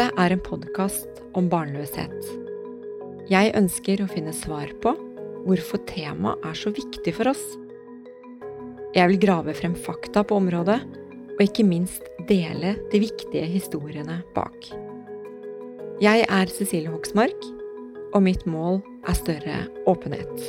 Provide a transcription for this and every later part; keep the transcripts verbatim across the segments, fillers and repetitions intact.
Dette er en podcast om barnløshet. Jeg ønsker å finne svar på hvorfor temaet er så viktig for oss. Jeg vil grave frem fakta på området, og ikke minst dele de viktige historiene bak. Jeg er Cecilie Hoksmark, og mitt mål er større åpenhet.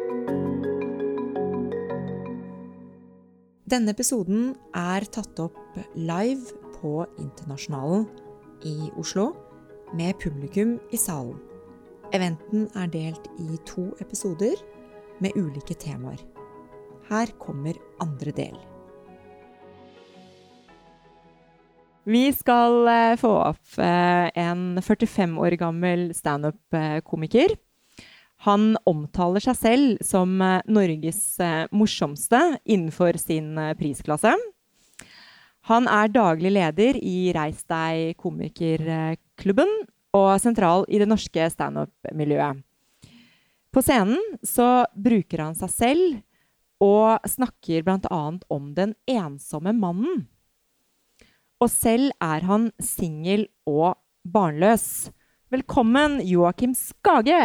Denne episoden er tatt opp live på Internasjonalen i Oslo, med publikum i salen. Eventen er delt i to episoder med ulike temaer. Her kommer andre del. Vi skal få opp en førtifem år gammel stand-up-komiker. Han omtaler seg selv som Norges morsomste innenfor sin prisklasse. Han er daglig leder i Reis deg komikerklubben og sentral i det norske stand-up-miljøet. På scenen så bruker han seg selv og snakker blant annet om den ensomme mannen. Og selv er han singel og barnløs. Velkommen, Joakim Skage!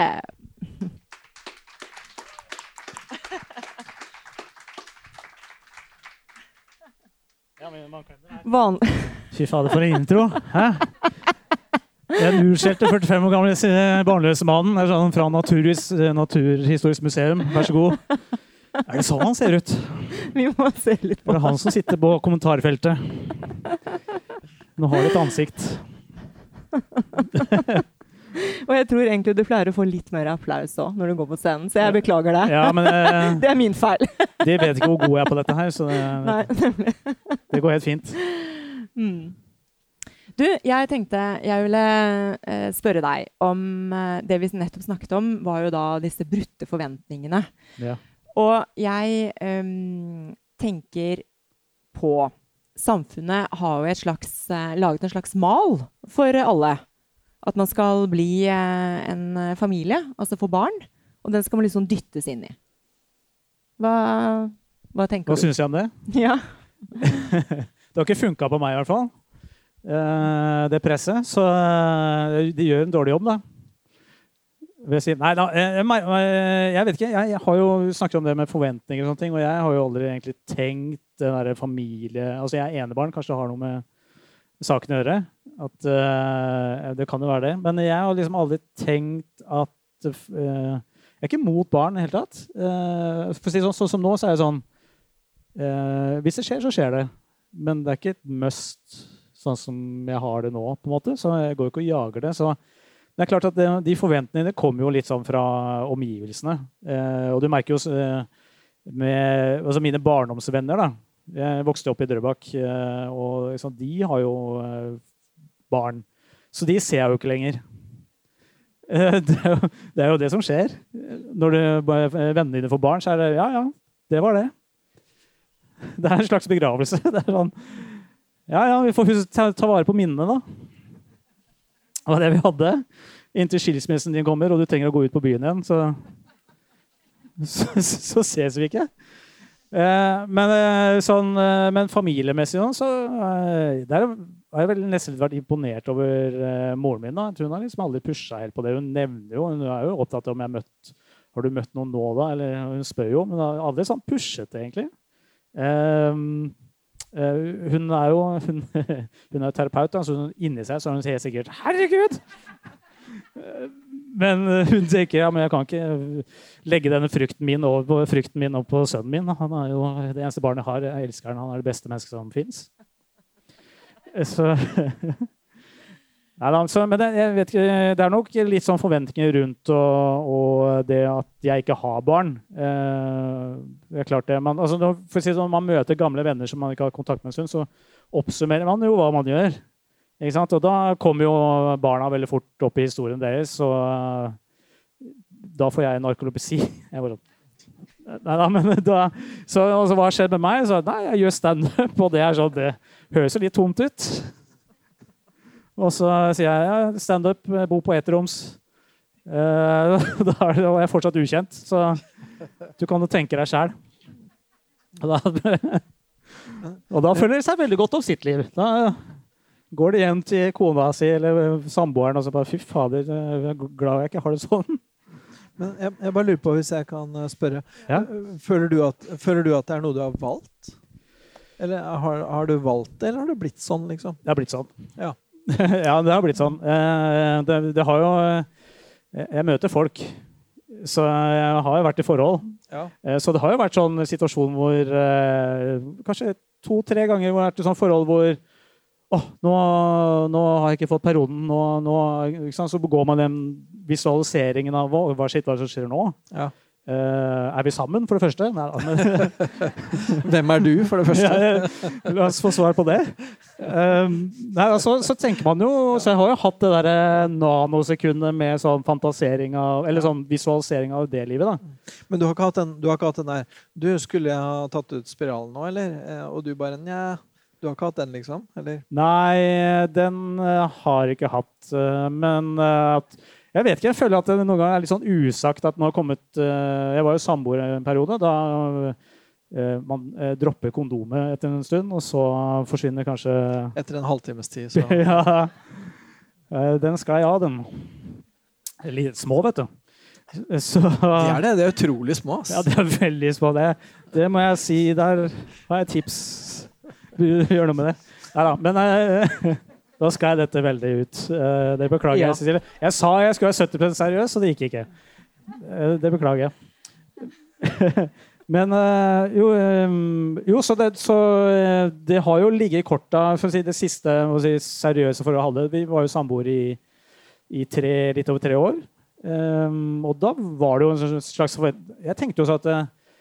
Van... Fy fader, for en intro. Hæ? En urskjelte førtifem år gamle barnløse mannen er sånn fra Naturhis, Naturhistorisk museum. Vær så god. Er det sånn han ser ut? Vi må se litt på. Det er han som sitter på kommentarfeltet. Nå har du et ansikt. Og jeg tror egentlig du pleier å få litt mer applaus også når du går på scenen, så jeg beklager det. Ja, men, eh, det er min feil. De vet ikke hvor god jeg er på dette her, så det, Nei, det går helt fint. Mm. Du, jeg tenkte jeg ville eh, spørre deg om eh, det vi nettopp snakket om, var jo da disse brutte forventningene. Ja. Og jeg eh, tenker på samfunnet har jo et slags, eh, laget en slags mal for alle. At man skal bli eh, en familie, altså få barn, og den skal man liksom dyttes inn i. Hva, hva tenker hva du? Hva synes jeg om det? Ja. Det har ikke funket på meg i hvert fall. Eh, det presset, så eh, de gjør en dårlig jobb da. Vil jeg si, nei da, jeg, jeg vet ikke, jeg har jo snakket om det med forventninger og sånne ting, og jeg har jo aldri egentlig tenkt den der familie, altså jeg er enebarn, kanskje det har noe med saken å gjøre, at uh, det kan jo være det, men jeg har liksom aldri tenkt at uh, jeg er ikke mot barn i det hele tatt. Uh, for å si sånn, sånn som nå, så er jeg sånn uh, hvis det skjer, så skjer det, men det er ikke et must sånn som jeg har det nå på en måte, så jeg går ikke og jager det, så det er klart at det, de forventningene kommer jo litt sånn fra omgivelsene, uh, og du merker jo uh, med altså mine barndomsvenner da. Jeg vokste opp i Drøbak, og liksom, de har jo barn. Så de ser jeg jo ikke lenger. Det er jo det, er jo det som skjer. Når du, vennene dine får barn, så er det, ja, ja, det var det. Det er en slags begravelse. Det er sånn, ja, ja, vi får ta, ta vare på minnene da. Det var det vi hadde. Inntil skilsmissen din kommer, og du trenger å gå ut på byen igjen, så, så, så ses vi ikke. Eh, men, eh, sånn, eh, men familiemessig så eh, der har jeg vel nesten vært imponert over eh, moren min da. Jeg tror hun har liksom aldri pushet helt på det. Hun nevner jo, hun er jo opptatt av om jeg har møtt, har du møtt noen nå da? Eller hun spør jo, men har aldri sånn pushet det egentlig. Eh, eh, hun er jo hun, hun er jo terapeut da, så hun inni seg så hun sier sikkert, herregud! Men hun tenker, ja, men jeg kan ikke legge denne frykten min over på, frykten min over på sønnen min. Han er jo det eneste barnet jeg har. Jeg elsker han. Han er det beste mennesket som finnes. Så, nei, altså, men det, jeg vet ikke, det er nok litt sånn forventninger rundt og, og det at jeg ikke har barn. Eh, det er klart det. Man, altså, for å si sånn, man møter gamle venner som man ikke har kontakt med en stund, så oppsummerer man jo hva man gjør. Ikke sant? Og da kommer jo barna veldig fort opp i historien deres, så uh, da får jeg narkolepsi. Jeg bare, nei da, men da, så altså, hva har skjedd med meg? Så, nei, jeg gjør stand-up, og det er sånn, det høres jo litt tomt ut. Og så sier jeg, ja, stand-up, bo på etterroms. Uh, da er jeg fortsatt ukjent, så du kan jo tenke deg selv. Og da, og da føler de seg veldig godt om sitt liv. Da, går det hjem til kona si eller samboeren og så bare, fy fader, jeg er glad jeg ikke har det sånn. Men jeg, jeg bare lurer på hvis jeg kan spørre. Ja? Føler du at, føler du at det er noe du har valgt? Eller har, har du valgt det, eller har det blitt sånn, liksom? Det har blitt sånn. Ja. Ja, det har blitt sånn. Det, det har jo... Jeg møter folk, så jeg har jo vært i forhold. Ja. Så det har jo vært sånn situasjon hvor kanskje to-tre ganger hvor det har vært sånn forhold hvor åh, nå, nå har jeg ikke fått perioden, nå, nå, ikke sant? Så går man den visualiseringen av hva, hva shit, hva som skjer nå. Ja. Uh, er vi sammen, for det første? Nei, men... Hvem er du, for det første? Ja, la oss få svar på det. Um, nei, altså, så tenker man jo, så jeg har jo hatt det der nanosekundet med sånn fantasering av, eller sånn visualisering av det livet da. Men du har ikke hatt den, du har ikke hatt den der, du skulle jeg ha tatt ut spiralen nå, eller? Og du bare, nja, du har ikke hatt den liksom, eller? Nei, den uh, har ikke hatt, uh, men uh, at jeg vet ikke, jeg føler at det noen ganger er litt sånn usagt at nå har kommet, uh, jeg var jo samboer en periode, da uh, man uh, dropper kondomet etter en stund, og så forsvinner kanskje... Etter en halvtimes tid, så... Ja, uh, den skal jeg ha, den. Litt små, vet du. Så... Det er det, det er utrolig små. Ass. Ja, det er veldig små, det. Det må jeg si, der har jeg tips. Gjør noe med det. Neida, men... Uh, Da skal jeg dette veldig ut. Uh, det beklager ja. jeg, Cecilie. Jeg sa jeg skulle være sytti prosent seriøs, så det gikk ikke. Uh, det beklager jeg. Men uh, jo, um, jo, så, det, så uh, det har jo ligget i korta, for å si det siste si, seriøse for å holde. Vi var jo samboer i, i tre, litt over tre år. Um, og da var det jo en slags forventning. Jeg tenkte jo så at uh,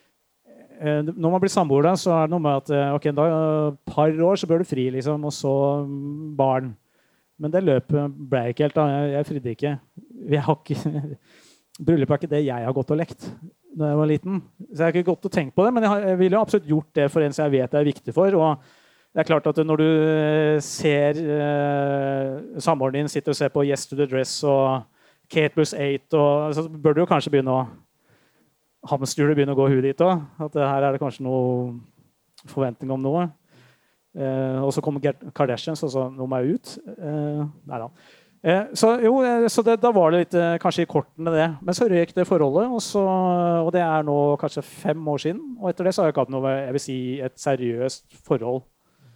når man blir samboer da, så er det noe med at ok, da par år så bør du fri liksom, og så barn. Men det løpet ble jeg ikke helt da. Jeg, jeg fridde ikke. Jeg har ikke bryllup er ikke det jeg har gått og lekt da jeg var liten. Så jeg har ikke gått og tenkt på det, men jeg, har, jeg ville absolutt gjort det for en som jeg vet det er viktig for. Og det er klart at når du ser uh, samboeren din sitter og ser på Yes to the Dress og Kate plus eight, og, så bør du jo kanskje begynne å hamsterhjulet begynner å gå huet dit også. At her er det kanskje noe forventning om noe. Eh, og så kommer Kardashians, og så nå må jeg ut. Eh, neida. Eh, så jo, så det, da var det litt eh, kanskje i kortene det. Men så røk det forholdet, og, så, og det er nå kanskje fem år siden. Og etter det så har jeg ikke hatt noe, jeg vil si, et seriøst forhold.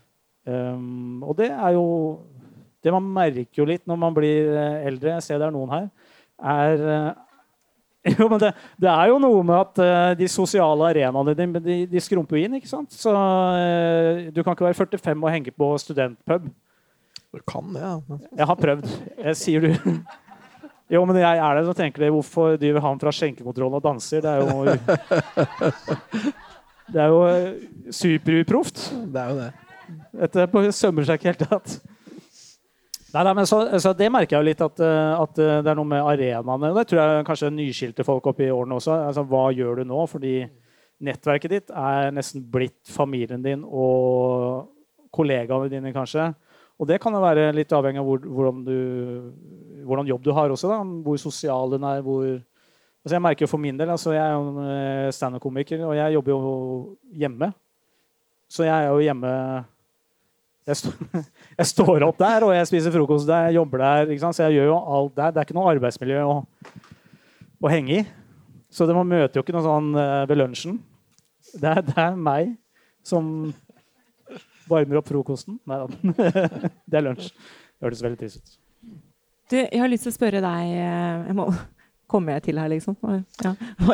Um, og det er jo, det man merker jo litt når man blir eldre, jeg ser det er noen her, er... Jo, men det, det er jo noe med at uh, de sosiale arenaene de, de, de skrumper inn, ikke sant? Så uh, du kan ikke være førtifem og henge på studentpub. Du kan det, ja. Jeg har prøvd. Jeg sier du. Jo, men jeg er det, så tenker de, hvorfor driver han fra skjenkekontrollen og danser? Det er jo... Det er jo superuproft. Det er jo det. Dette sømmer seg ikke helt at... Nei, nei, men så, så det merker jeg jo litt at, at det er noe med arenaene. Det tror jeg kanskje nyskilte folk oppe i årene også. Altså, hva gjør du nå? Fordi nettverket ditt er nesten blitt familien din og kollegaene dine kanskje. Og det kan jo være litt avhengig av hvor, hvordan, du, hvordan jobb du har også. Da. Hvor sosial den er. Hvor, altså jeg merker jo for min del, altså jeg er jo en stand-up-komiker, og jeg jobber jo hjemme. Så jeg er jo hjemme... Jeg, st jeg står opp der, og jeg spiser frokost der, jeg jobber der, ikke sant? Så jeg gjør jo alt der. Det er ikke noe arbeidsmiljø å, å henge i. Så det man møter jo ikke noe sånn uh, ved lunsjen. Det er, det er meg som varmer opp frokosten. Nei da, det er lunsj. Det hørtes veldig trist ut. Du, jeg har lyst til å spørre deg, jeg må komme til her liksom. Ja.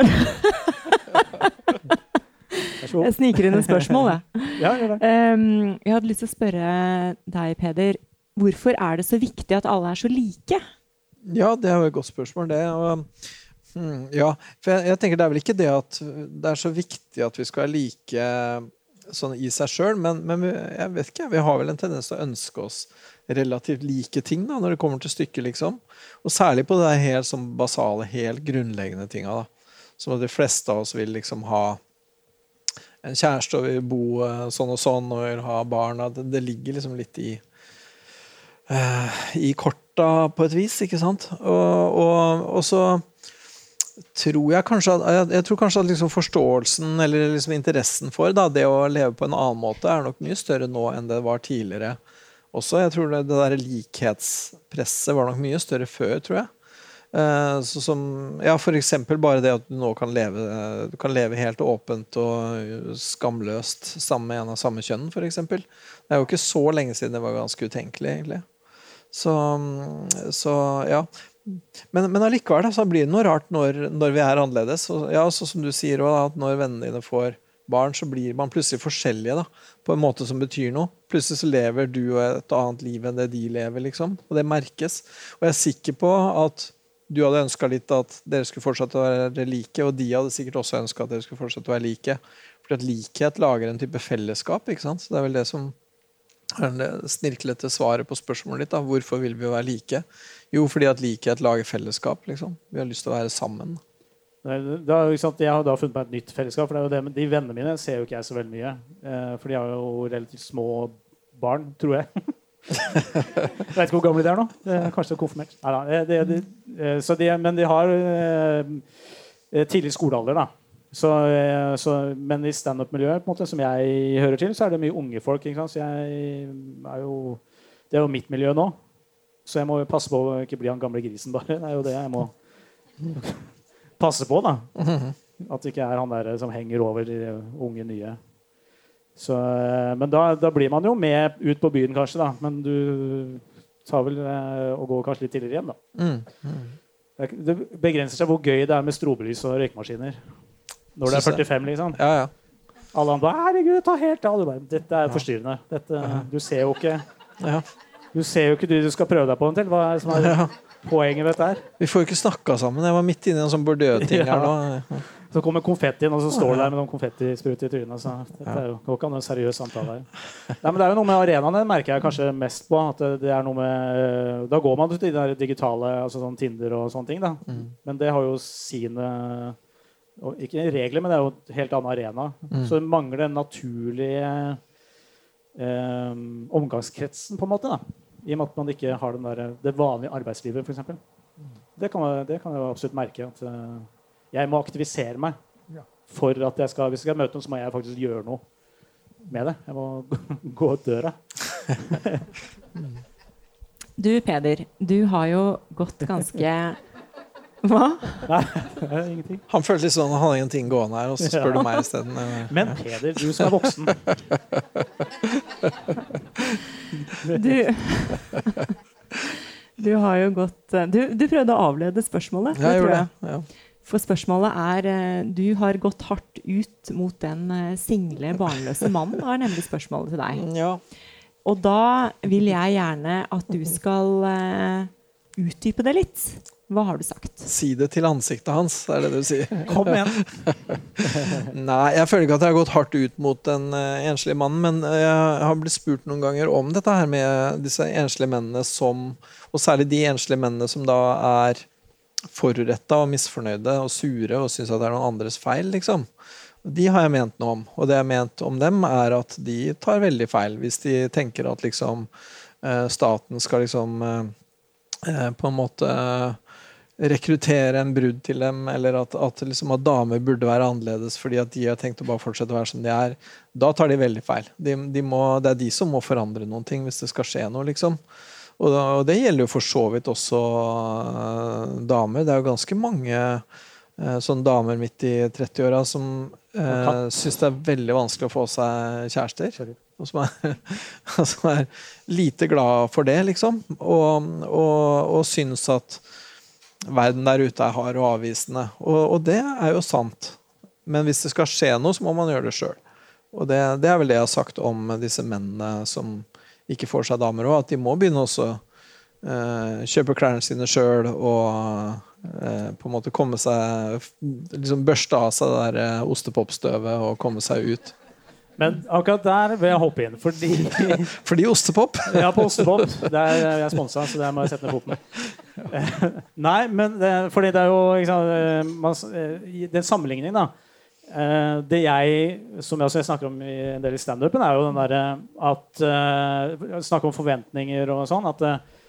Jeg sniker inn en spørsmål, jeg. Ja, gjør det. Um, jeg hadde lyst til å spørre deg, Peder, hvorfor er det så viktig at alle er så like? Ja, det er jo et godt spørsmål, det. Og, hmm, ja, for jeg, jeg tenker det er vel ikke det at det er så viktig at vi skal være like sånn i seg selv, men, men vi, jeg vet ikke, vi har vel en tendens til å ønske oss relativt like ting da, når det kommer til stykket, liksom. Og særlig på det helt sånn basale, helt grunnleggende tingene da. Som at de fleste av oss vil liksom ha en kjæreste og vil bo sånn og sånn og vil ha barn. Det, det ligger liksom litt i uh, i korta på et vis, ikke sant? Og, og, og så tror jeg kanskje at, jeg, jeg tror kanskje at liksom forståelsen eller liksom interessen for da, det å leve på en annen måte er nok mye større nå enn det var tidligere. også. Jeg tror det, det der likhetspresset var nok mye større før, tror jeg. Uh, så som, ja, for eksempel bare det at du nå kan leve, du kan leve helt åpent og skamløst sammen med en av samme kjønn, for eksempel. Det er jo ikke så lenge siden det var ganske utenkelig, egentlig. Så, så ja. Men, men allikevel da, så blir det noe rart når, når vi er annerledes. Og, ja, så som du sier også, da, at når vennene dine får barn, så blir man plutselig forskjellige da, på en måte som betyr noe. Plutselig så lever du et annet liv enn det de lever, liksom. Og det merkes. Og jeg er sikker på at du hadde ønsket litt at dere skulle fortsette å være like, og de hadde sikkert også ønsket at dere skulle fortsette å være like. Fordi at likhet lager en type fellesskap, ikke sant? Så det er vel det som er det snirklete svaret på spørsmålet ditt, da. Hvorfor vil vi være like? Jo, fordi at likhet lager fellesskap, liksom. Vi har lyst til å være sammen. Det er, det er, ikke sant? Jeg har da funnet meg et nytt fellesskap, for det er jo det, men de vennene mine ser jo ikke jeg så veldig mye. Eh, for de har jo relativt små barn, tror jeg. Jeg vet ikke hvor gamle de er nå. Det er kanskje det er konfirmert. Neida, det, det, det, så de, men de har eh, tidlig skolealder da. Så, eh, så, men i stand-up-miljøet på en måte, som jeg hører til, så er det mye unge folk, ikke sant? Så jeg er jo, det er jo mitt miljø nå. Så jeg må jo passe på å ikke bli han gamle grisen bare. Det er jo det jeg må passe på da. At det ikke er han der som henger over de unge nye. Så, men da, da blir man jo med ut på byen kanskje da, men du tar vel eh, og går kanskje litt tidligere hjem da. Mm, mm. Det begrenser seg hvor gøy det er med strobelys og røykmaskiner når det er førtifem liksom. Ja, ja. Alle andre bare, herregud, ta helt av. Dette er forstyrrende. Dette, du ser jo ikke ja. Du ser jo ikke du, du skal prøve deg på en til. Hva er det som er ja. Poenget med dette her? Vi får jo ikke snakket sammen. Jeg var midt inne i en sånn Bordeaux-ting her nå. Ja. Så kommer konfettien, og så står det der med noen konfettisprut i trynet. Så dette er jo går ikke an en seriøs samtale her. Nei, men det er jo noe med arenaene, det merker jeg kanskje mest på. At det er noe med, da går man til de der digitale, altså sånn Tinder og sånne ting. Da. Mm. Men det har jo sine, ikke regler, men det er jo et helt annen arena. Mm. Så det mangler den naturlige eh, omgangskretsen på en måte. Da. I og med at man ikke har den der, det vanlige arbeidslivet, for eksempel. Det kan, det kan jeg jo absolutt merke at jeg må aktivisere meg for at jeg skal, hvis jeg skal møte noen, så må jeg faktisk gjøre noe med det. Jeg må gå ut døra. Du, Peder, du har jo gått ganske... Hva? Nei, det er ingenting. Han følte litt sånn, han har ingenting gående her, og så spør ja. Du meg i stedet. Men Peder, du som er voksen. Du... Du har jo gått... Du, du prøvde å avlede spørsmålet. Ja, jeg gjorde det. Ja. For spørsmålet er, du har gått hardt ut mot den single, barnløse mannen, var nemlig spørsmålet til deg. Ja. Og da vil jeg gjerne at du skal uh, utdype det litt. Hva har du sagt? Si det til ansiktet hans, er det du sier. Kom igjen. Nei, jeg føler ikke at jeg har gått hardt ut mot den uh, enslige mannen, men uh, jeg har blitt spurt noen ganger om dette her med disse enslige mennene som, og særlig de enslige mennene som da er foruretta og misfornøyde og sure og synes at det er noen andres feil, liksom. De har jeg ment noe om, og det jeg har ment om dem er at de tar veldig feil hvis de tenker at liksom uh, staten skal liksom uh, uh, på en måte uh, rekruttere en brud til dem, eller at, at, liksom, at damer burde være annerledes fordi at de har tenkt å bare fortsette å være som de er. Da tar de veldig feil. De, de må, det er de som må forandre noen ting hvis det skal skje noe, liksom. Og, da, og det gjelder jo for så vidt også uh, damer. Det er jo ganske mange uh, sånne damer midt i trettiåra som uh, synes det er veldig vanskelig å få seg kjærester. Og som er, som er lite glad for det, liksom. Og, og, og synes at verden der ute er hard og avvisende. Og, og det er jo sant. Men hvis det skal skje noe, så må man gjøre det selv. Og det, det er vel det jeg har sagt om disse mennene som ikke får seg damer også, at de må begynne også eh, kjøpe klærne sine selv og eh, på en måte komme seg, liksom børste av seg det der eh, ostepopstøvet og komme seg ut. Men akkurat der vil jeg hoppe inn, fordi... fordi ostepop? Ja, på ostepop. Der er jeg sponset, så der må jeg sette ned foten. Nei, men det, fordi det er jo liksom, man, den sammenligningen da, det jeg, som jeg også snakker om i en del i stand-upen, er jo den der at uh, snakker om forventninger og sånn, at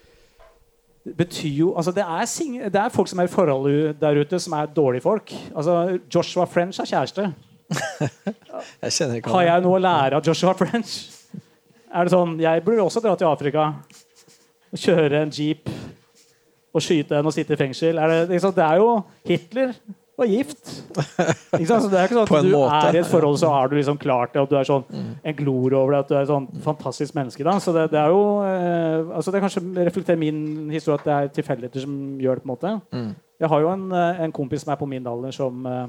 det betyr jo, altså det er, sing, det er folk som er i forhold der ute som er dårlige folk. Altså Joshua French er kjæreste. Jeg kjenner ikke Har jeg noe å lære av Joshua French? er det sånn, jeg burde også dra til Afrika og kjøre en jeep og skyte en og sitte i fengsel. Er det, liksom, det er jo Hitler og gift. Ikke sant? Så det er ikke sånn at du måte. Er i et forhold, så har du liksom klart det, og du er sånn mm. en glor over det, at du er sånn fantastisk menneske. Da. Så det, det er jo eh, altså det kanskje reflekterer min historie at det er tilfeldigheter som gjør det på en måte. Mm. Jeg har jo en, en kompis som er på min alder som eh,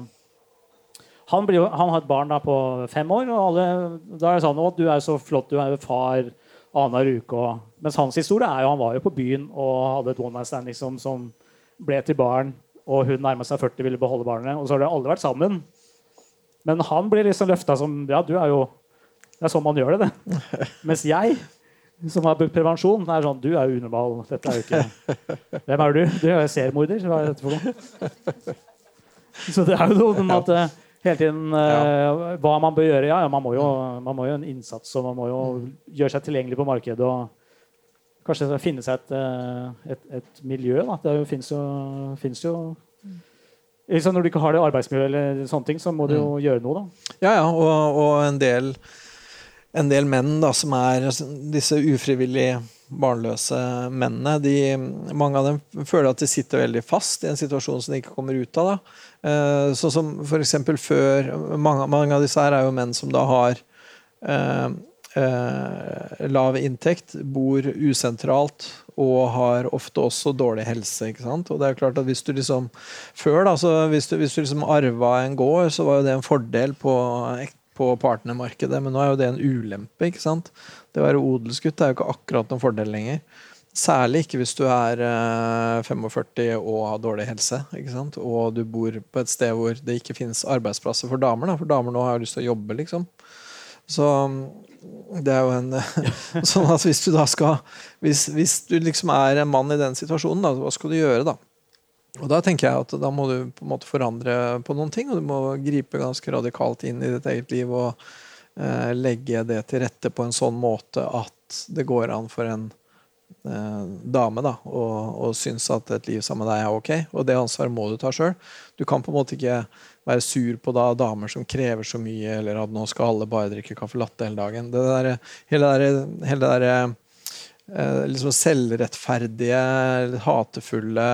Han, blir, han har et barn da på fem år, og alle, da er det sånn, å, du er så flott, du er jo far annenhver uke. Og, mens hans historie er jo, han var jo på byen og hadde et one-night stand liksom, som ble til barn, og hun nærmet seg førti, ville beholde barnet, og så har de aldri vært sammen. Men han blir liksom løftet som, ja, du er jo, det er sånn man gjør det, det. Mens jeg, som har brukt prevensjon, er sånn, du er jo unormal, dette er jo ikke, hvem er du? Du er seriemorder, hva er dette for noe? Så det er jo noe med at hele tiden uh, ja. Hva man bør gjøre. Ja, ja, man må jo man må jo en innsats, og man må jo gjøre seg tilgjengelig på markedet og kanskje finne seg et, et, et miljø. Da. Det finnes jo, finnes jo liksom når du ikke har det arbeidsmiljø eller sånne ting, så må du jo mm. gjøre noe. Da. Ja, ja, og, og en del en del menn da, som er disse ufrivillige barnløse mennene, de, mange av dem føler at de sitter veldig fast i en situasjon som de ikke kommer ut av. Da. Eh, sånn som for eksempel før, mange, mange av disse her er jo menn som da har eh, eh, lav inntekt, bor usentralt og har ofte også dårlig helse, ikke sant? Og det er klart at hvis du liksom før da, så hvis du, hvis du liksom arvet en gård, så var jo det en fordel på på partnermarkedet, men nå er jo det en ulempe, ikke sant? Det å være odelsgutt er jo ikke akkurat noen fordel lenger. Særlig ikke hvis du er eh, femogførti og har dårlig helse, ikke sant? Og du bor på et sted hvor det ikke finnes arbeidsplasser for damer, da. For damer nå har jo lyst til å jobbe, liksom. Så det er jo en sånn at hvis du da skal hvis, hvis du liksom er en mann i den situasjonen, da, hva skal du gjøre da? Og da tenker jeg at da må du på en måte forandre på noen ting, og du må gripe ganske radikalt inn i ditt eget liv og eh, legge det til rette på en sånn måte at det går an for en eh, dame da, og, og synes at et liv sammen med deg er ok, og det ansvaret må du ta selv. Du kan på en måte ikke være sur på da, damer som krever så mye, eller at nå skal alle bare drikke kaffe latte hele dagen. Det der, hele det der, hele det der eh, liksom selvrettferdige, hatefulle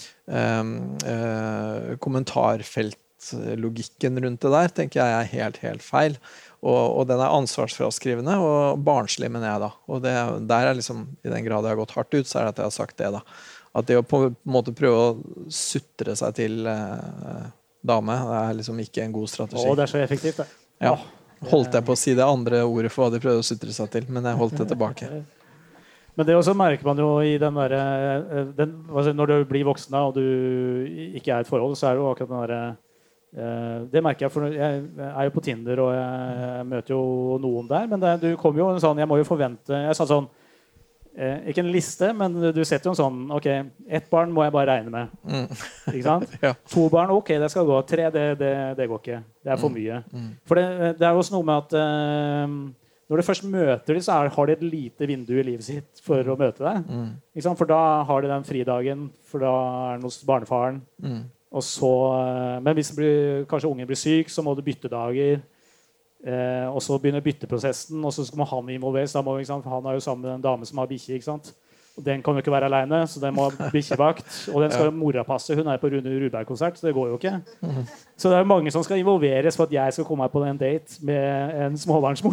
Um, uh, kommentarfeltlogikken rundt det der tenker jeg er helt, helt feil, og, og den er ansvarsfraskrivende og barnslig, mener jeg da, og det, der er liksom, i den grad jeg har gått hardt ut, så er det at jeg har sagt det da, at det å på en måte prøve å sutre seg til uh, dame, det er liksom ikke en god strategi. Å, det er så effektivt det. Ja, holdt jeg på å si det andre ordet for hva de prøvde å sutre seg til, men jeg holdt det tilbake. Men det også merker man jo i den der, den, altså når du blir voksen og du ikke er i et forhold, så er det jo akkurat den der, det merker jeg, for jeg er jo på Tinder og jeg møter jo noen der, men det, du kommer jo sånn, jeg må jo forvente, jeg sa sånn, ikke en liste, men du setter jo en sånn, ok, ett barn må jeg bare regne med, mm. ikke sant? Ja. To barn, ok, det skal gå, tre, det, det, det går ikke, det er for mye. Mm. Mm. For det, det er jo også noe med at uh, når du først møter dem, så er, har de et lite vindu i livet sitt for å møte deg. Mm. Ikke sant? For da har de den fridagen, for da er den hos barnefaren. Mm. Og så, men hvis blir, kanskje ungen blir syk, så må du bytte dager. Eh, og så begynner bytteprosessen, og så må han involveres. Da må, ikke sant? For han er jo sammen med en dame som har bikkje. Ikke sant? Og den kan jo ikke være alene, så den må ha bikkjevakt. Og den skal jo mora passe. Hun er på Rune Rudberg-konsert, så det går jo ikke. Mm. Så det er mange som skal involveres for at jeg skal komme meg på en date med en småbarnsmor.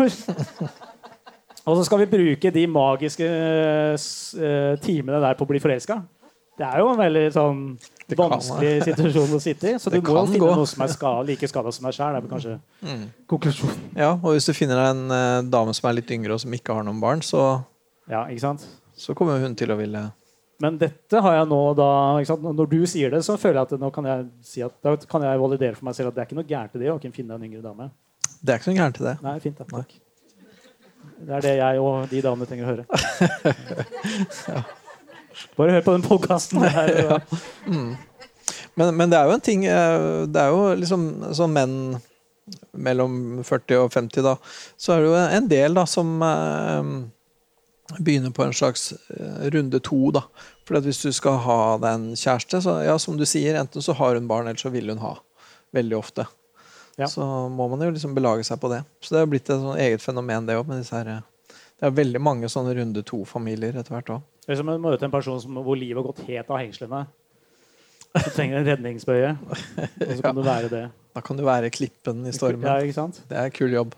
Og så skal vi bruke de magiske uh, timene der på å bli forelsket. Det er jo en veldig sånn vanskelig situasjon å sitte i. Så du må finne gå. Noe som er skada, like skada som deg selv. Det er vel kanskje mm. konklusjonen. Ja, og hvis du finner deg en uh, dame som er litt yngre og som ikke har noen barn, så ja, ikke sant? Så kommer hun til å ville. Men dette har jeg nå da, ikke sant? Når du sier det, så føler jeg at nå kan jeg si at da kan jeg validere for meg selv at det er ikke noe gærent til det å ikke finne en yngre dame. Det er ikke noe gærent til det. Nei, fint da, takk. Det er det jeg og de damene trenger å høre. Ja. Bare hør på den podcasten her. Ja. Mm. Men, men det er jo en ting, det er jo liksom sånn menn mellom førti og femti da, så er det jo en del da som begynne på en slags runde to da. For at hvis du skal ha deg en kjæreste, så ja, som du sier, enten så har hun barn, eller så vil hun ha. Veldig ofte. Ja. Så må man jo liksom belage seg på det. Så det har blitt et sånn eget fenomen det også, med disse her det er veldig mange sånne runde to-familier etter hvert også. Det er som å møte en person som, hvor livet har gått helt av hengslene. Du trenger en redningsbøye, og så kan ja. du være det. Da kan du være klippen i stormen. Ja, ikke sant? Det er kul jobb.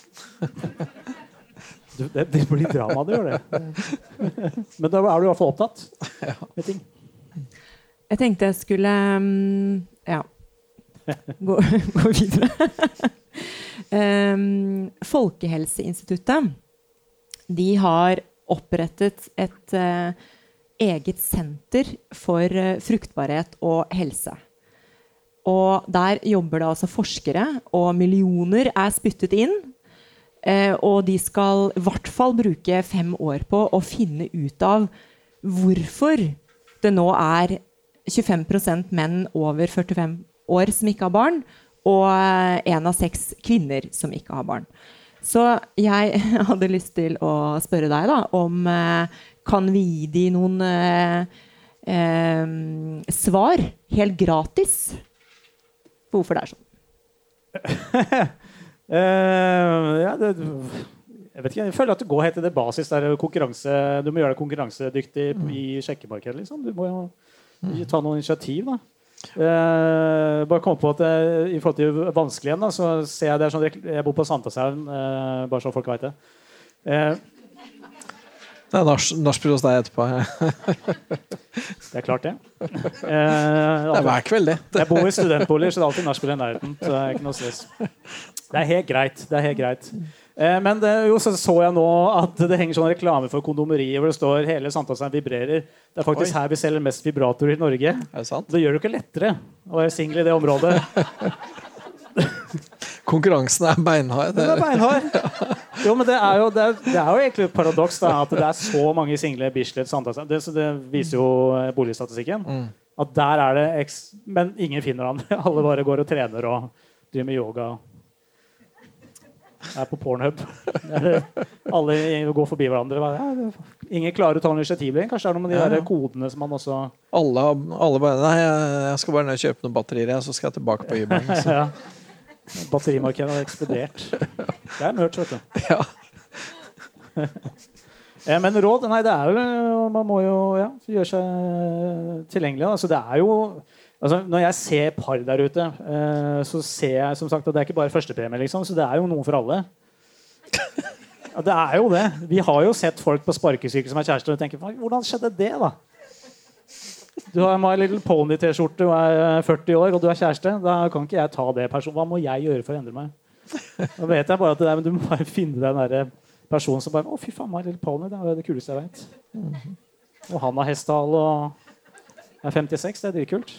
du, det, det blir drama, du gjør det. Men da er du i hvert fall opptatt ja. med ting. Jeg tenkte jeg skulle um, ja, gå, gå videre. um, Folkehelseinstituttet, de har opprettet et uh, eget senter for uh, fruktbarhet og helse. Og der jobber det altså forskere, og millioner er spyttet inn. Uh, og de skal i hvert fall bruke fem år på å finne ut av hvorfor det nå er tjuefem prosent menn over førtifem år som ikke har barn, og en av seks kvinner som ikke har barn. Så jeg hadde lyst til å spørre deg da, om kan vi gi de noen eh, eh, svar helt gratis på hvorfor det er sånn? uh, ja, det, jeg vet ikke, jeg føler at det går helt til det basis der konkurranse, du må gjøre deg konkurransedyktig mm. i sjekkemarkedet, liksom. Du må jo ta noen initiativ da. Eh, bare kom på at eh, i forhold til vanskelig igjen da, så ser jeg det er sånn, jeg bor på Sankthanshaugen, eh, bare så folk vet det. Eh, det er nachspiel hos deg etterpå. Det er klart det. Eh, det er hver kveld det. Jeg bor i studentboliger, så det er alltid nachspiel i nærheten, så det er ikke noe stress. Det er helt greit, det er helt greit. Eh, men det, jo, så, så jeg nå at det henger sånn reklame for kondomerier hvor det står hele Sankthanshaugen vibrerer. Det er faktisk Oi. Her vi selger mest vibratorer i Norge. Er det sant? Det gjør det ikke lettere å være single i det området. Konkurransen er beinhard. Det er beinhard. Jo, men det er jo, det er, det er jo egentlig et paradoks da, at det er så mange single Bislett Sankthanshaugen. Det, det viser jo boligstatistikken. Mm. At der er det eks... Men ingen finner han. Alle bare går og trener og driver med yoga. Er på Pornhub. Alle går forbi hverandre. Ja, ingen klarer å ta noen initiativ. Kanskje det er noe med de ja. der kodene som man også... Alle, alle bare, nei, jeg skal bare ned og kjøpe noen batterier, så skal jeg tilbake på eBay. Ja. Batterimarkedet har eksplodert. Det er mørkt, vet du. Ja. Men råd, nei, det er jo... Man må jo ja, gjøre seg tilgjengelig. Altså, det er jo... Altså, når jeg ser par der ute, eh, så ser jeg som sagt at det er ikke bare førstepremie, liksom, så det er jo noe for alle. Ja, det er jo det. Vi har jo sett folk på sparkesyke som er kjærester og tenker, hvordan skjedde det da? Du har My Little Pony-t-skjorte og er førti år, og du er kjæreste. Da kan ikke jeg ta det personen. Hva må jeg gjøre for å endre meg? Da vet jeg bare at det er, men du må bare finne den der personen som bare, å fy faen, My Little Pony, det er det kuleste jeg vet. Og han har hestehale og er femtiseks, det er dritkult.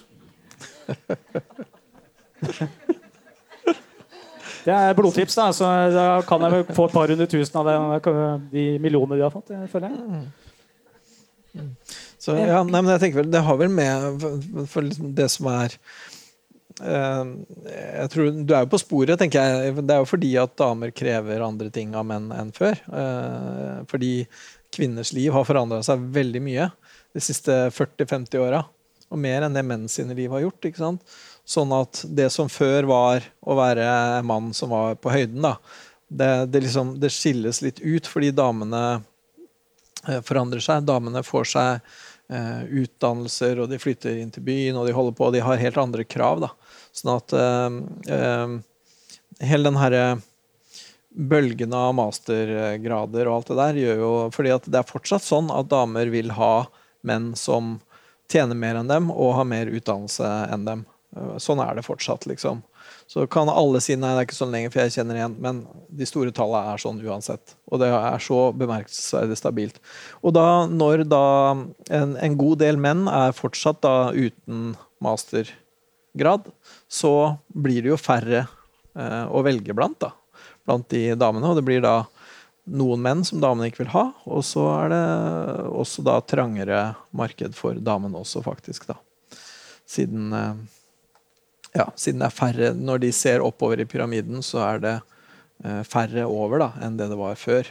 Det er blodtips da, så da kan jeg få et par hundre tusen av det, de millioner de har fått, føler jeg. Så ja, nei, men jeg tenker vel, det har vel med for liksom det som er uh, jeg tror, du er jo på sporet, tenker jeg. Det er jo fordi at damer krever andre ting av menn enn før, uh, fordi kvinners liv har forandret seg veldig mye de siste førti til femti årene. Og mer enn det menn sine liv har gjort, ikke sant? Sånn at det som før var å være en mann som var på høyden, da, det, det, liksom, det skilles litt ut, fordi damene eh, forandrer seg. Damene får seg eh, utdannelser, og de flytter inn til byen, og de holder på, og de har helt andre krav, da. Sånn at eh, eh, hele den her bølgen av mastergrader og alt det der gjør jo, fordi at det er fortsatt sånn at damer vil ha menn som tjener mer enn dem og har mer utdannelse enn dem. Sånn er det fortsatt, liksom. Så kan alle si, nei, det er ikke sånn lenger, for jeg kjenner igjen, men de store tallene er sånn uansett. Og det er så bemerkelsesverdig stabilt. Og da, når da en, en god del menn er fortsatt da uten mastergrad, så blir det jo færre eh, å velge blant, da. Blant de damene, og det blir da noen menn som damene ikke vil ha, og så er det også da trangere marked for damene også, faktisk, da. Siden, ja, siden det er færre, når de ser oppover i pyramiden, så er det færre over da, enn det det var før.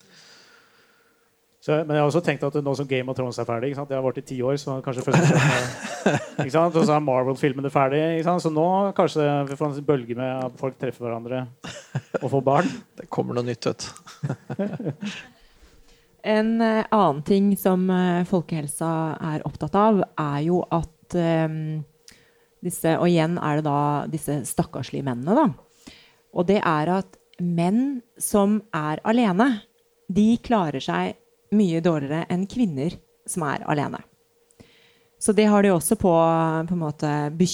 Så, men jeg har også tenkt at nå som Game of Thrones er ferdig, ikke sant? Jeg har vært i ti år, så kanskje først ikke sant? Og så er Marvel-filmene ferdig, ikke sant? Så nå kanskje vi får en bølge med at folk treffer hverandre og får barn. Det kommer noe nytt, vet du. En uh, annen ting som uh, folkehelsa er opptatt av, er jo at um, disse, og igjen er det da disse stakkarslige mennene, da. Og det er at menn som er alene, de klarer seg mye dårligere enn kvinner som er alene. Så det har de også på, på en måte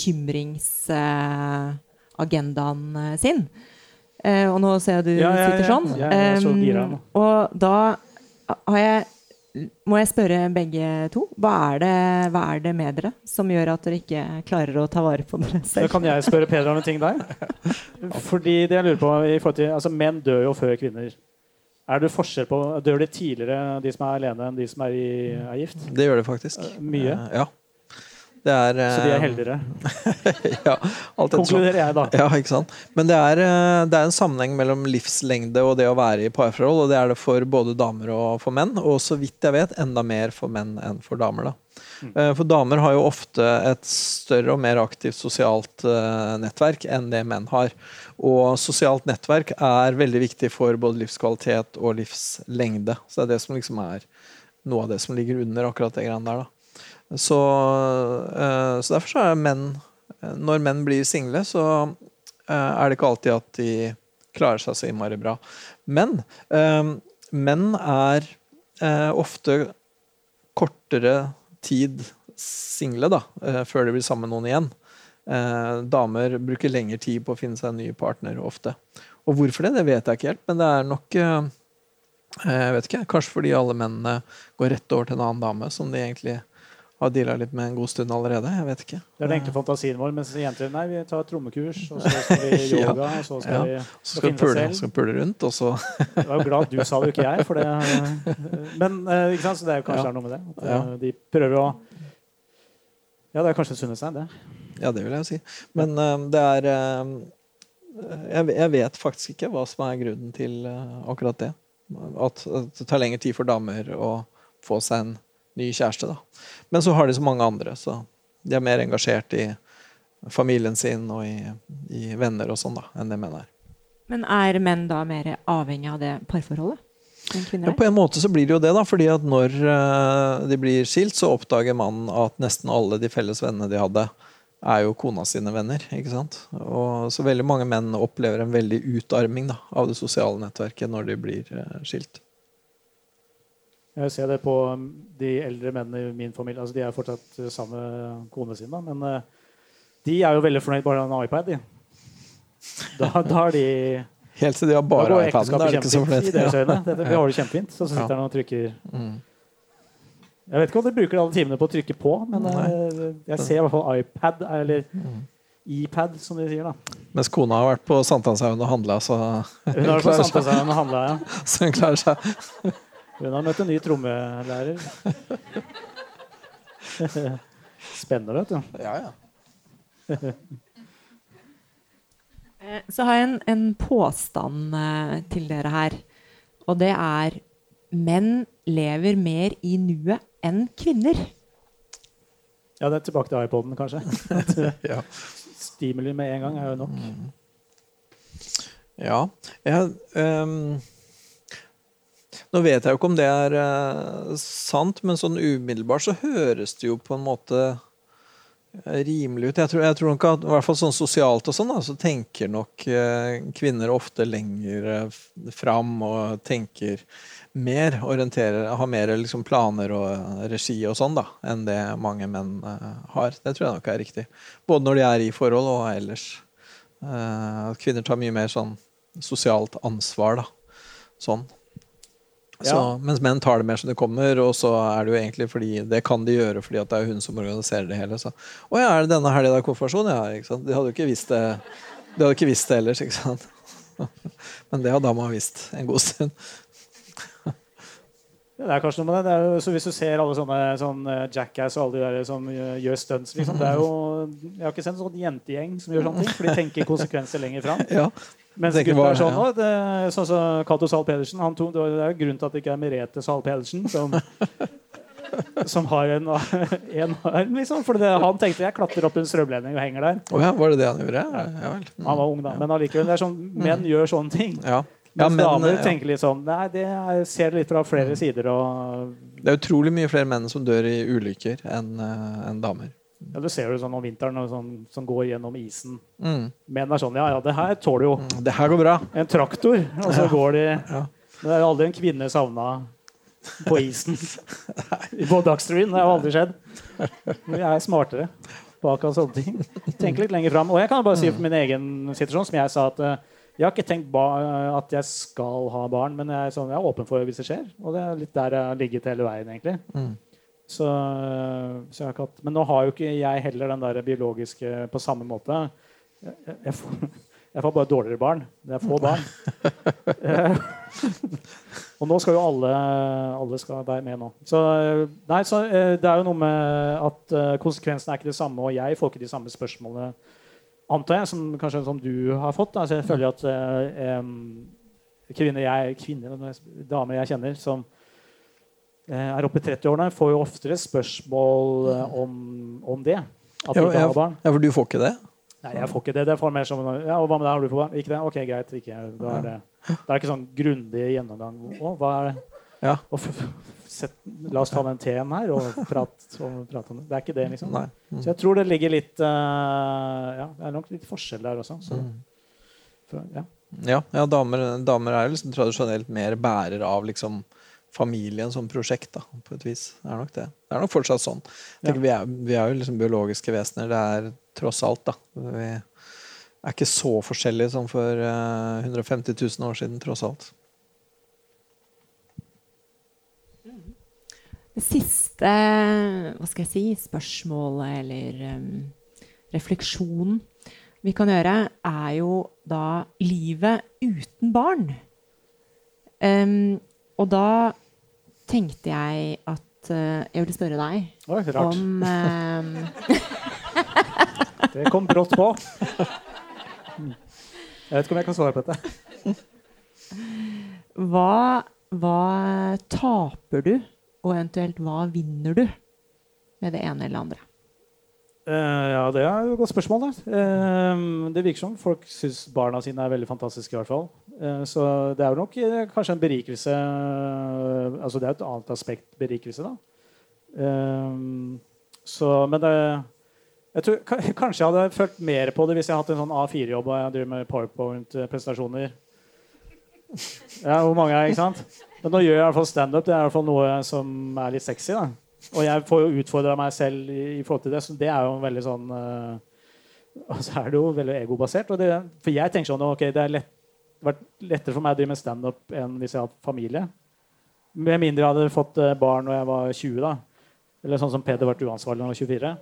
bekymringsagendaen uh, sin. Uh, og nå ser jeg du ja, ja, sitter ja. sånn. Ja, jeg er så gira nå. Um, og da har jeg, må jeg spørre begge to, hva er, det, hva er det med dere som gjør at dere ikke klarer å ta vare på dere selv? Da kan jeg spørre Peder om en ting der. Fordi det jeg lurer på i forhold til, altså menn dør jo før kvinner. Er det forskjell på, dør de tidligere de som er alene enn de som er, i, er gift? Det gjør det faktisk. Mye? Ja. Det er, så de er heldigere? Ja, alt konkluderer jeg da. Ja, ikke sant? Men det er, det er en sammenheng mellom livslengde og det å være i parforhold, og det er det for både damer og for menn, og så vidt jeg vet, enda mer for menn enn for damer da. Mm. For damer har jo ofte et større og mer aktivt sosialt uh, nettverk enn det menn har. Og sosialt nettverk er veldig viktig for både livskvalitet og livslengde. Så det er det som liksom er noe av det som ligger under akkurat det greiene der da. Så, uh, så derfor så er menn, når menn blir single, så uh, er det ikke alltid at de klarer seg så innmari bra. Men uh, menn er uh, ofte kortere tid single da, uh, før de blir sammen med noen igjen. Uh, damer bruker lengre tid på å finne seg en ny partner ofte. Og hvorfor det, det vet jeg ikke helt, men det er nok, uh, jeg vet ikke, kanskje fordi alle mennene går rett over til en annen dame, som de egentlig har dealet litt med en god stund allerede, jeg vet ikke. Det er den enkle fantasien vår, mens jenter, nei, vi tar trommekurs, og så skal vi yoga, ja. Og så skal ja. vi så skal vi pule, skal pule rundt, og så... Jeg var jo glad at du sa det, ikke jeg, for det... Men, ikke sant, så det er jo kanskje ja. noe med det. At, ja. De prøver å... Ja, det er kanskje sunnet seg, det. Ja, det vil jeg si. Men uh, det er... Uh, jeg, jeg vet faktisk ikke hva som er grunnen til uh, akkurat det. At, at det tar lengre tid for damer å få seg en ny kjæreste da. Men så har de så mange andre, så de er mer engasjert i familien sin og i, i venner og sånn da, enn det menn er. Men er menn da mer avhengig av det parforholdet enn kvinner er? Ja, på en måte så blir det jo det da, fordi at når uh, de blir skilt, så oppdager mannen at nesten alle de felles vennene de hadde er jo kona sine venner, ikke sant? Og så veldig mange menn opplever en veldig utarming da, av det sosiale nettverket når de blir uh, skilt. Jeg ser det på de eldre mennene i min familie. Altså, de er fortsatt samme kone sin, da, men uh, de er jo veldig fornøyd bare med en iPad. De. Da, da er de... Helt til de har bare iPaden, da er det ikke så fornøyd. Ja. Dette, vi har det kjempefint, så sitter han ja. og trykker... Mm. Jeg vet ikke om de bruker alle timene på å trykke på, men uh, jeg ser i hvert fall iPad, eller mm. iPad, som de sier da. Mens kona har vært på Sankthanshaugen og handlet, så... Hun har vært på Sankthanshaugen og handlet, ja. Så hun klarer seg... Hun har møtt en ny trommelærer. Spennende, vet du. Ja, ja. Så har jeg en, en påstand uh, til dere her. Og det er menn lever mer i nuet enn kvinner. Ja, det er tilbake til iPoden, kanskje. Ja. Stimuli med en gang er jo nok. Mm. Ja. Jeg... Um Nå vet jeg jo ikke om det er uh, sant, men sånn umiddelbart så høres det jo på en måte uh, rimelig ut. Jeg tror, jeg tror nok at, i hvert fall sånn sosialt og sånn, da, så tenker nok uh, kvinner ofte lenger uh, fram og tenker mer, orienterer, har mer liksom, planer og uh, regi og sånn da, enn det mange menn uh, har. Det tror jeg nok er riktig. Både når de er i forhold og ellers. Uh, kvinner tar mye mer sånn sosialt ansvar da, sånn. Så, ja. Mens menn tar det mer som det kommer, og så er det jo egentlig fordi det kan de gjøre fordi at det er hun som organiserer det hele. Så, å ja, er det denne helgen der konfirmasjon? Ja, ikke sant? De hadde jo ikke visst det, de hadde ikke visst det ellers, ikke sant? Men det har dama visst en god stund. Ja, det er kanskje noe med det. Det er jo, så hvis du ser alle sånne sånn Jackass og alle de der som gjør stunts, liksom, det er jo, jeg har ikke sett en sånn jentegjeng som gjør sånne ting, for de tenker konsekvenser lenger fram. Ja. Mens gutter er sånn, ja. det, sånn som Cato Zahl Pedersen, han tog, det er jo grunnen til at det ikke er Merete Zahl Pedersen som, som har en, en arm, liksom. For det, han tenkte, jeg klatrer opp en strømledning og henger der. Oh ja, var det det han gjorde? Ja, ja, vel. Mm. Han var ung da, men allikevel, det er sånn, menn gjør sånne ting. Ja. Ja, Mens men, damer ja. tenker litt sånn, nei, det er, ser det litt fra flere sider. Og, Det er utrolig mye flere menn som dør i ulykker enn eh, enn damer. ja, du ser jo sånn om vinteren, og sånn, som går gjennom isen. Mm. Menn er sånn, ja, ja, det her tåler jo Det her går bra. en traktor, og så Ja. går de... Ja. Det er jo aldri en kvinne savnet på isen. På Dagsrevyen, det har jo aldri skjedd. Men jeg er smartere på akkurat sånne ting. Tenk litt lenger frem. Og jeg kan bare si for min egen situasjon, som jeg sa at uh, jeg har ikke tenkt ba- at jeg skal ha barn, men jeg er, sånn, jeg er åpen for hvis det skjer. Og det er litt der jeg har ligget hele veien, egentlig. Mm. Så, så jeg har ikke hatt, men nå har jo ikke jeg heller den der biologiske på samme måte. Jeg, jeg, jeg, får, jeg får bare dårligere barn. Det er få barn. Og nå skal jo alle, alle skal være med nå. Så, nei, så det er jo noe med at konsekvensene er ikke det samme, og jeg får ikke de samme spørsmålene, antar jeg, som kanskje som du har fått. Altså, jeg føler at eh, kvinner, jeg, kvinner, damer jeg kjenner som er oppe i trettiårene, får jo oftere spørsmål om, om det. At de Ja, ikke ja, har barn. ja, for du får ikke det? Nei, jeg får ikke det. Det får mer som ja, og hva med deg? Har du fått barn? Ikke det? Ok, greit. Ikke. Da er det, da er det ikke sånn grundig gjennomgang. Å, hva er det? Ja. Og f sett, la oss ta den teen her og prate, og prate om det. Det er ikke det, liksom. Nei. Mm. Så jeg tror det ligger litt uh, ja, det er nok litt forskjell der også. Så, for, ja. Ja, ja damer, damer er jo liksom tradisjonelt mer bærer av liksom familien som prosjekt, da, på et vis. Det er nok det. Det er nok fortsatt sånn. Jeg tenker, Ja. vi, er, vi er jo liksom biologiske vesener. Det er tross alt, da. Vi er ikke så forskjellige som for uh, hundre og femti tusen år siden, tross alt. Det siste, hva skal jeg si, spørsmålet eller um, refleksjonen vi kan gjøre, er jo da livet uten barn. Um, og da tenkte jeg at uh, jeg ville spørre deg Oi, rart. om um, Det kom brått på. Jeg vet ikke om jeg kan svare på dette. hva, hva taper du, og eventuelt hva vinner du med det ene eller det andre? Uh, ja, det er jo et godt spørsmål. Da. Uh, det virker som folk syns barna sine er veldig fantastiske, i hvert fall. Uh, så det er jo nok uh, kanskje en berikelse uh, altså det er et annet aspekt berikelse, da. Uh, så, men det, jeg tror kanskje jeg hadde følt mer på det hvis jeg hadde hatt en sånn A fire jobb og jeg driver med PowerPoint-presentasjoner. Ja, hvor mange er, ikke sant? Men nå gjør jeg i hvert fall stand-up. Det er i hvert fall noe som er litt sexy, da. Og jeg får jo utfordre meg selv i, i forhold til det, så det er jo veldig sånn uh, altså er det jo veldig egobasert. Og det, for jeg tenker sånn, ok, det har lett, vært lettere for meg å drive med stand-up enn hvis jeg hadde hatt familie. Med mindre jeg hadde fått uh, barn når jeg var tjue, da. Eller sånn som Peder ble uansvarlig når han var tjuefire.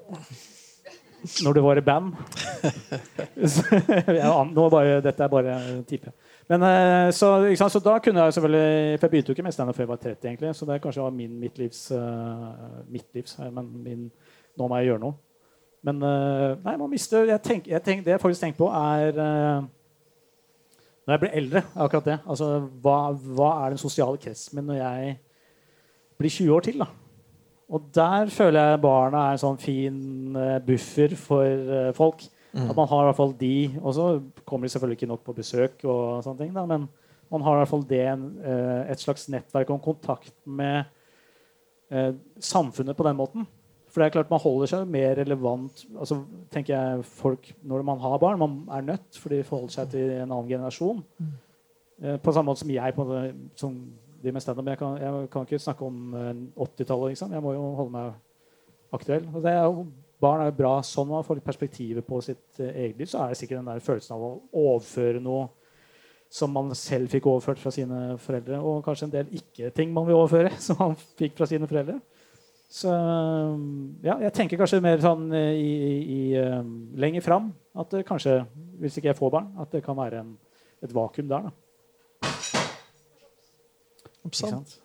Når du var i band. Så, ja, nå bare, dette er bare tippe. Men uh, så, ikke sant? Så da kunne jeg selvfølgelig, for jeg begynte jo ikke med stand-up før jeg var tretti, egentlig, så det kanskje var min midtlivs, uh, midtlivs men min, nå må jeg gjøre noe. Men uh, nei, man mister, jeg tenk, jeg tenk, det jeg faktisk tenker på er uh, når jeg blir eldre, akkurat det. Altså, hva, hva er den sosiale kretsen min når jeg blir tjue år til, da? Og der føler jeg barna er en sånn fin uh, buffer for uh, folk. Mm. At man har i hvert fall de, og så kommer de selvfølgelig ikke nok på besøk, og sånne ting, da, men man har i hvert fall det, uh, et slags nettverk og kontakt med uh, samfunnet på den måten. For det er klart man holder seg mer relevant, altså tenker jeg folk når man har barn, man er nødt, for de forholder seg til en annen generasjon. Mm. Uh, på samme måte som jeg på det, som de med stand-up, jeg, kan, jeg kan ikke snakke om åttitallet, liksom. Jeg må jo holde meg aktuell. Og det er jo, barn er jo bra sånn man får perspektivet på sitt uh, eget liv, så er det sikkert den der følelsen av å overføre noe som man selv fikk overført fra sine foreldre, og kanskje en del ikke-ting man vil overføre som man fikk fra sine foreldre. Så ja, jeg tenker kanskje mer sånn i, i, i um, lenger fram, at det kanskje, hvis ikke jeg får barn, at det kan være en, et vakuum der, da. Absolutt.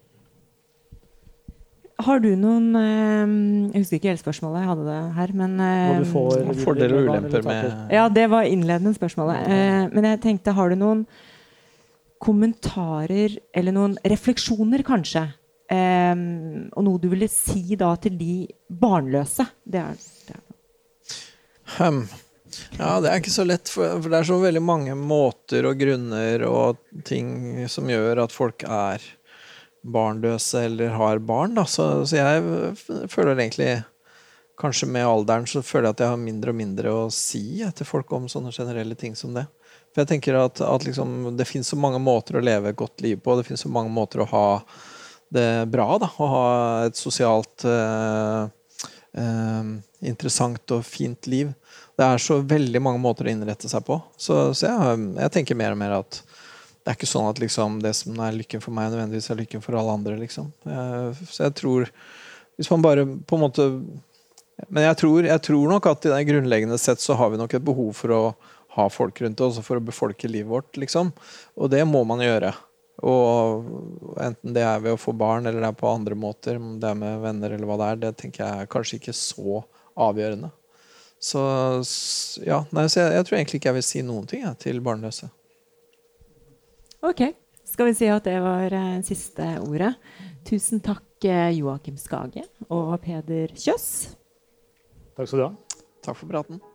Har du noen eh, jeg husker ikke hele spørsmålet jeg hadde det her, men eh, får, fordeler og ulemper med ja, det var innledende spørsmålet. Eh, men jeg tenkte, har du noen kommentarer eller noen refleksjoner kanskje, eh, og noe du ville si da til de barnløse? Det er, det er. Um, Ja, det er ikke så lett, for, for det er så veldig mange måter og grunner og ting som gjør at folk er barnløse eller har barn. Da. Så, så jeg føler egentlig, kanskje med alderen, så føler jeg at jeg har mindre og mindre å si til folk om sånne generelle ting som det. For jeg tenker at, at liksom, det finnes så mange måter å leve et godt liv på, det finnes så mange måter å ha det bra, da, å ha et sosialt eh, eh, interessant og fint liv. Det er så veldig mange måter å innrette seg på. Så, så jeg, jeg tenker mer og mer at det er ikke sånn at liksom, det som er lykken for meg nødvendigvis er lykken for alle andre. Liksom. Jeg, så jeg tror, hvis man bare på en måte... Men jeg tror, jeg tror nok at i det grunnleggende sett så har vi nok et behov for å ha folk rundt oss, for å befolke livet vårt, liksom. Og det må man gjøre. Og enten det er ved å få barn, eller det er på andre måter, om det er med venner eller hva det er, det tenker jeg er kanskje ikke så avgjørende. Så ja, nei, så jeg, jeg tror egentlig ikke jeg vil si noen ting ja, til barnløse. Ok, skal vi si at det var eh, siste ordet. Tusen takk eh, Joakim Skage og Peder Kjøs. Takk skal du ha. Takk for praten.